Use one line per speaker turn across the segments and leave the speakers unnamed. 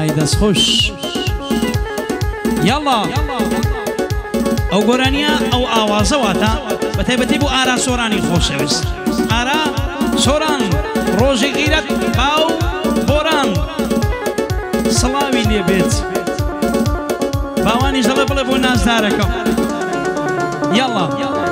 دەست خۆش یاڵا ئەو گۆرانیە ئەو ئاوازەواتە بە تایبەتی بۆ ئارا سۆرانی خۆشەویست ئارا سۆران ڕۆژی غیرەت باو بۆران سڵاوی لێ بێت باوانی ژەڵە بڵێ بۆ نازدارەکەم یاڵا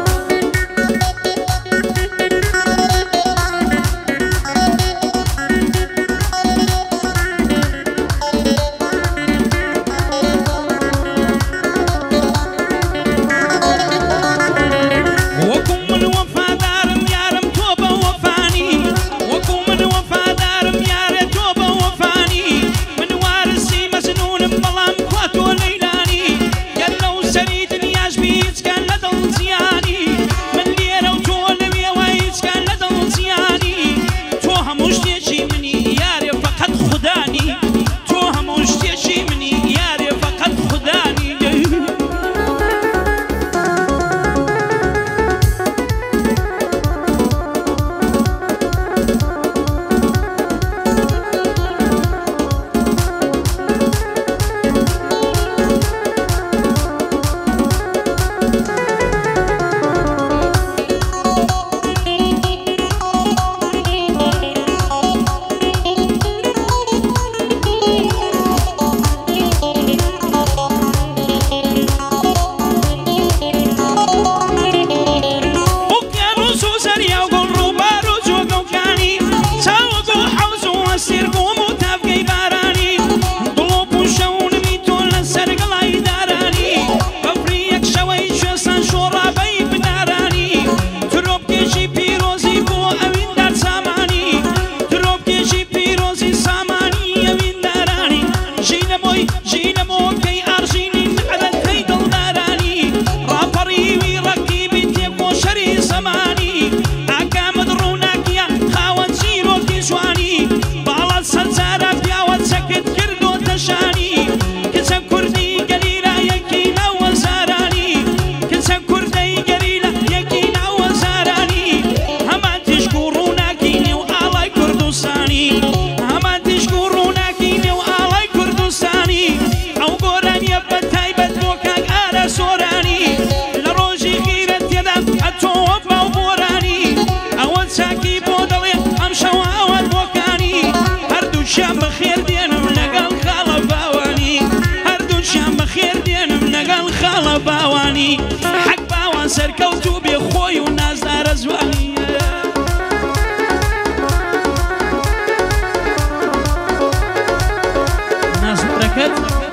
حق باوان سەرکەوتوو بێ خۆی و نازدارە جوانی نازدارەکەت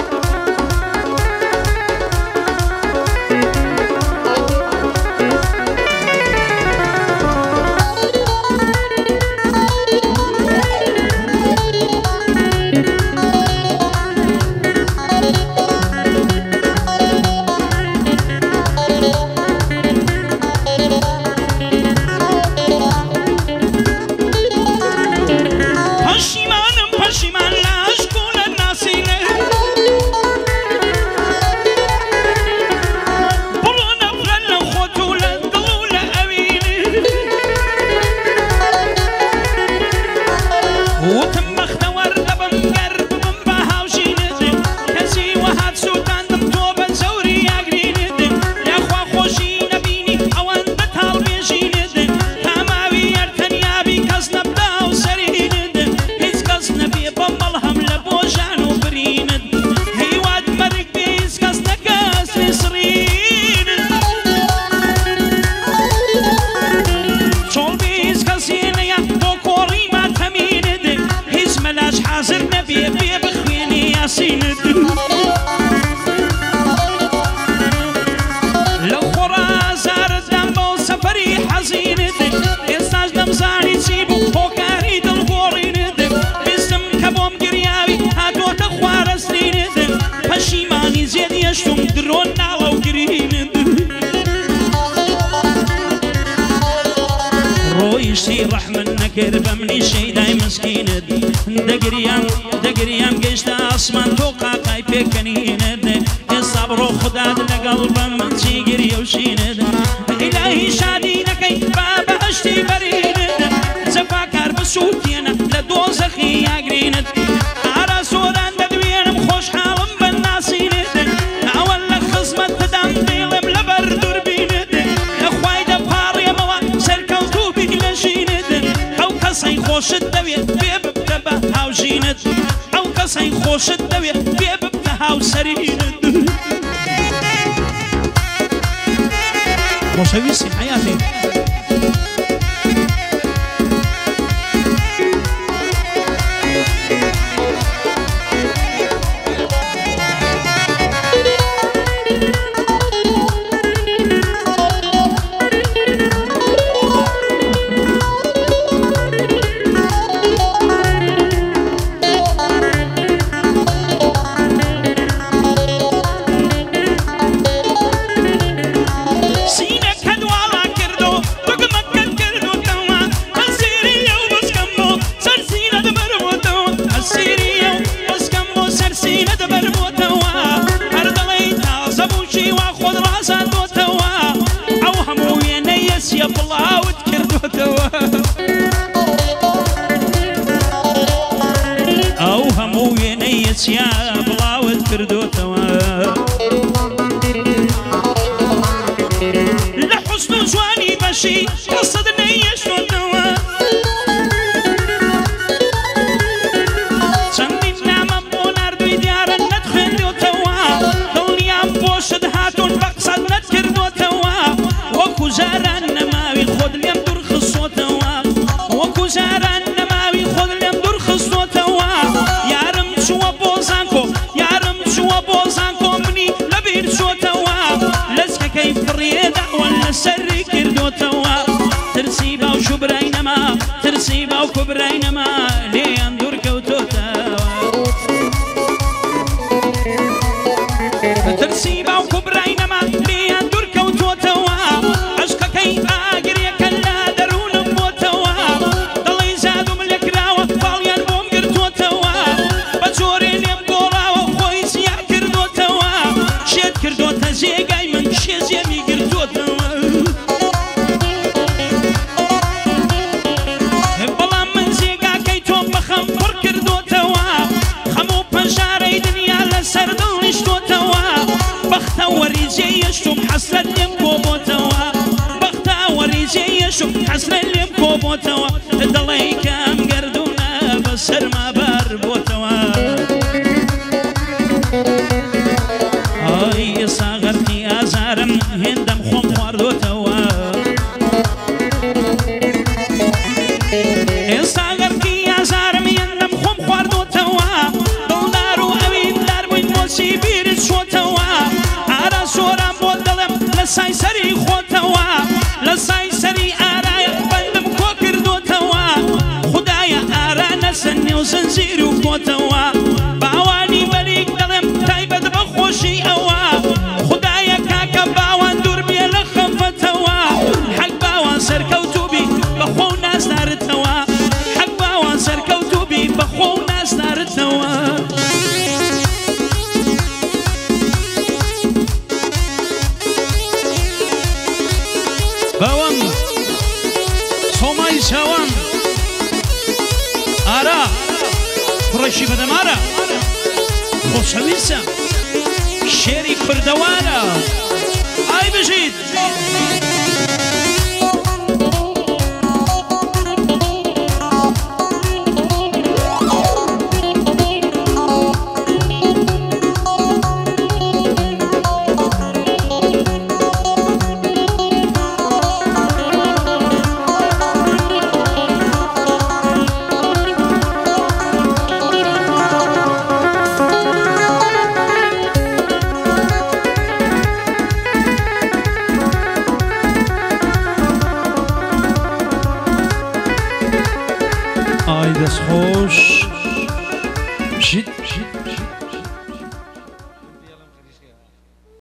رحمن نكر بمني شي داي مسكين دقريام قشت اسمان توقع قايبي كنين الصبر خداد لقلب من تيجري وشين الهي شادي نكي باب اشتي برين زفاكر بسوتينا لدوزخي يا قرين على سوران بدوي بێ ببتە بە هاوژینت ئەو کەسەی خۆشت دەوێت بێ ببتە هاوسەرینت خۆشەویستی حەیاتی بڵاوت کردوتەوە ئەو هەموو وێنەی یەچیا بڵاوت کردوتەوە لە حوسن و جوانی بەشی ڕسەد نەیەشتوتەوە چەندین نامە بۆ ناردووی دیارە نەتخوێندوتەوە دڵنیام بۆشت هاتوون بە قسەت نەتکردوتەوە وەکو جاران نەماوی خۆت لێم دوور خستوتەوە وەکو جاران نەماوی خۆت لێم دوور خستوتەوە یارم چووە بۆ زانکۆ یارم چووە بۆ زانکۆ منی لەبیر چۆتەوە لەچکەکەی فڕیێ داوە لەسەری کردوتەوە ترسی باوش و برای نەما ترسی باوکو برای نەما لێیان دوور کەوتۆتەوە ترسی باوکو برای نەما لێیان دوور کەوتۆتەوە عشقەکەی ئاگرێکە لا دەروونم بۆتەوە دڵی زادوم لێ کراوە باڵیان بۆم گرتوتەوە بە جۆرێ لێم گۆڕاوە خۆی زیاد کردوتەوە شێت کردوتە جێگای من شێزێمی گرتوتەوە بەڵام من جێگاکەی تۆم بەخەم پڕ کردوتەوە خەم و پەنژارەی دنیا لەسەر دڵ نیشتوتەوە بەختە وەریجێ یەشتوم حەسرەت لێم کۆبۆتەوە بەختە وەریجێ یەشتوم حەسرەت لێم کۆبۆتەوە دڵی کەم گەردوونە بەسەرما بار بۆتەوە ئای ئێستا غەرقی ئازارم هێندەم خۆم خواردوتەوە ئێستا غەرقی ئازارم هێندەم خۆم خواردوتەوە دڵدار و ئەویندار بووین بۆچی بیرت چۆتەوە ئارا سۆران بۆ دڵم لە سای سەری خۆتەوە لە سای سەری ئارایە بەندم کۆ کردوتەوە خودایە ئارا نەسەن نێو زەنجیر و کۆتەوە باوانی بەریک دەڵێم تایبەت بە خۆشی ئەوە خودایە کاکە باوان دوور بێ لە خەفەتەوە حەق باوان سەرکەوتوبی بەخۆ و نازدارتەوە حەق باوان سەرکەوتوبی بەخۆ و نازدارتەوە باوەم سۆمای چاوان ئارا کوڕێکی بەدەمارە خۆشەویستە شێری کوردەوارە ئای بژیت ئای دەستخۆش بژیت